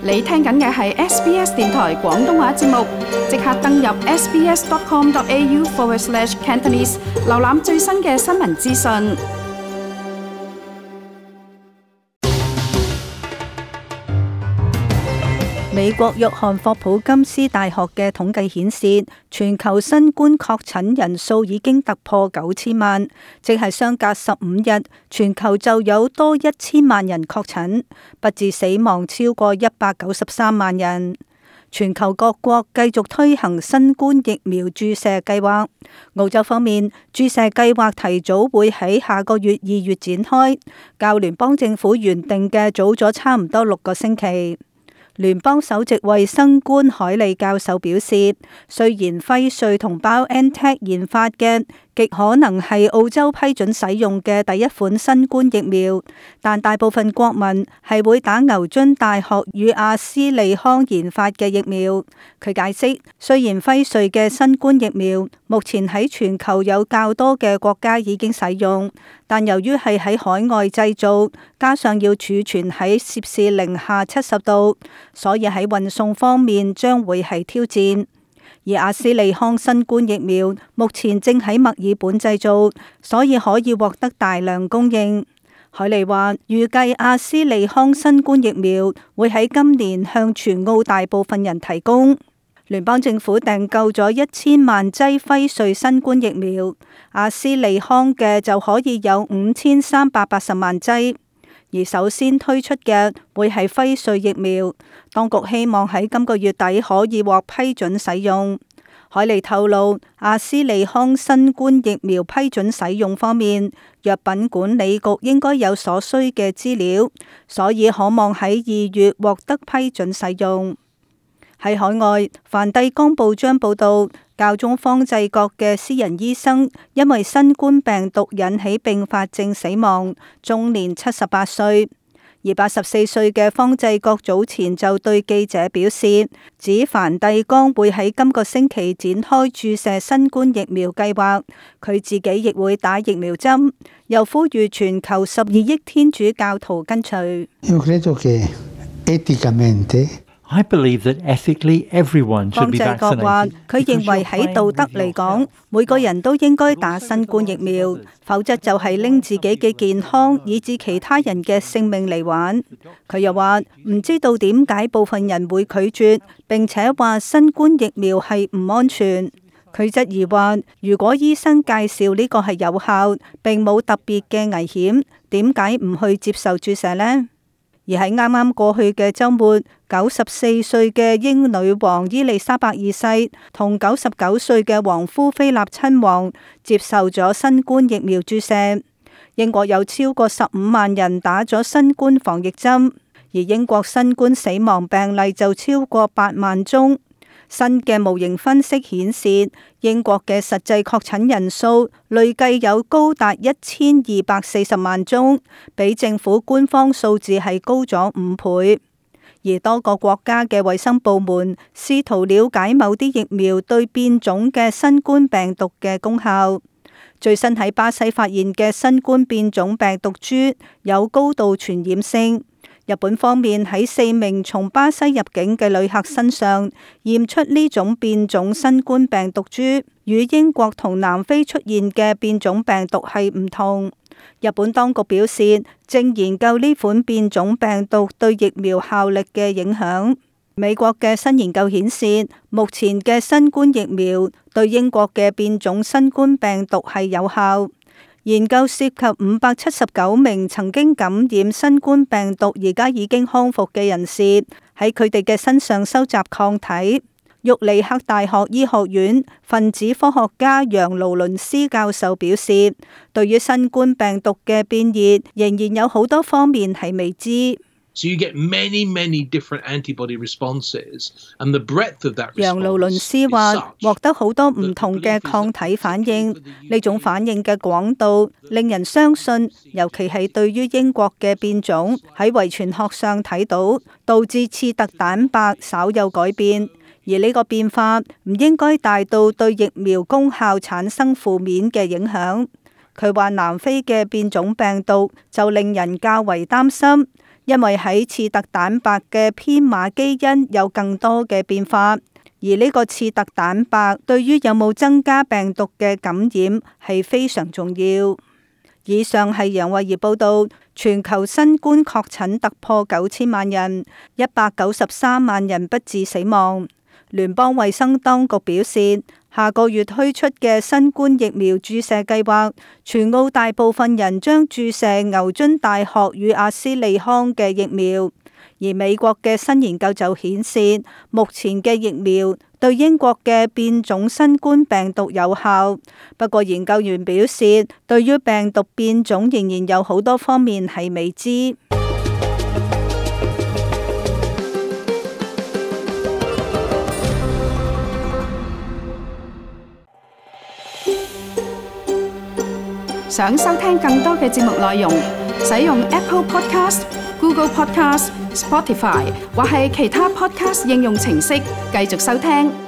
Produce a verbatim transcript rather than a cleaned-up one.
你聽緊嘅係 S B S 電台廣東話節目，即刻登入 sbs.com.au forward slash Cantonese， 瀏覽最新嘅新聞資訊。 美國約翰霍普金斯大學嘅統計顯示，全球新冠確診人數已經突破九千萬，即係相隔十五日，全球就有多一千萬人確診，不治死亡超過一百九十三萬人。全球各國繼續推行新冠疫苗注射計劃。澳洲方面，注射計劃提早會喺下個月二月展開，較聯邦政府原定嘅早咗差唔多六個星期。聯邦首席衛生官海利教授表示，雖然輝瑞同 BioNTech 研發嘅極可能係澳洲批准使用嘅第一款新冠疫苗，但大部分國民係會打牛津大學與阿斯利康研發嘅疫苗。佢解釋，雖然輝瑞嘅新冠疫苗目前喺全球有較多嘅國家已經使用，但由於係喺海外製造，加上要儲存喺攝氏零下七十度，所以喺運送方面將會係挑戰。而阿斯利康新冠疫苗目前正喺墨爾本製造，所以可以獲得大量供應。海利話，預計阿斯利康新冠疫苗會喺今年向全澳大部分人提供。聯邦政府訂購咗一千萬劑輝瑞新冠疫苗，阿斯利康嘅就可以有五千三百八十萬劑。而首先推出嘅會係輝瑞疫苗，當局希望喺今個月底可以獲批准使用。海利透露，阿斯利康新冠疫苗批准使用方面，藥品管理局應該有所需嘅資料，所以可望喺二月獲得批准使用。喺海外，梵蒂岡報章報道，教宗方濟各嘅私人醫生因為新冠病毒引起併發症死亡，終年七十八歲。而八十四歲嘅方濟各早前就對記者表示，指梵蒂岡會喺今個星期展開注射新冠疫苗計劃，佢自己亦會打疫苗針，又呼籲全球十二億天主教徒跟隨。 I believe that ethically everyone should be vaccinated. 方濟各話，佢認為喺道德嚟講，每個人都應該打新冠疫苗，否則就係拎自己嘅健康以至其他人嘅性命嚟玩。佢又話，唔知道點解部分人會拒絕，並且話新冠疫苗係唔安全。佢質疑話，如果醫生介紹呢個係有效，並冇特別嘅危險，點解唔去接受注射呢？而喺啱啱過去嘅週末，九十四歲嘅英女王伊麗莎白二世同九十九歲嘅王夫菲臘親王接受咗新冠疫苗注射。英國有超過十五萬人打咗新冠防疫針，而英國新冠死亡病例就超過八萬宗。新嘅模型分析顯示，英國嘅實際確診人數累計有高達一千二百四十萬宗，比政府官方數字係高咗五倍。而多個國家嘅衛生部門試圖了解某啲疫苗對變種嘅新冠病毒嘅功效。最新喺巴西發現嘅新冠變種病毒株有高度傳染性。日本方面喺四名從巴西入境嘅旅客身上驗出呢種變種新冠病毒株，與英國同南非出現嘅變種病毒係唔同。日本當局表示，正研究呢款變種病毒對疫苗效力嘅影響。美國嘅新研究顯示，目前嘅新冠疫苗對英國嘅變種新冠病毒係有效。研究涉及五百七十九名曾經感染新冠病毒而家已經康復嘅人士，喺佢哋嘅身上收集抗體。沃利克大學醫學院分子科學家楊勞倫斯教授表示，對於新冠病毒嘅變異，仍然有好多方面係未知。 So you get many, many different antibody responses, and the breadth of that response. 楊勞倫斯話，獲得好多唔同嘅抗體反應，呢種反應嘅廣度令人相信，尤其係對於英國嘅變種，喺遺傳學上睇到導致刺突蛋白稍有改變，而呢個變化唔應該大到對疫苗功效產生負面嘅影響。佢話南非嘅變種病毒就令人較為擔心。 因為喺刺突蛋白嘅編碼基因有更多嘅變化，而呢個刺突蛋白對於有冇增加病毒嘅感染係非常重要。以上係楊慧儀報道，全球新冠確診突破九千萬人，一百九十三萬人不治死亡。聯邦衛生當局表示，下個月推出嘅新冠疫苗注射計劃，全澳大部分人將注射牛津大學與阿斯利康嘅疫苗。而美國嘅新研究就顯示，目前嘅疫苗對英國嘅變種新冠病毒有效。不過研究員表示，對於病毒變種仍然有好多方面係未知。 想收聽更多嘅節目內容，使用 Apple Podcast、Google Podcast、Spotify 或係其他 Podcast 應用程式繼續收聽。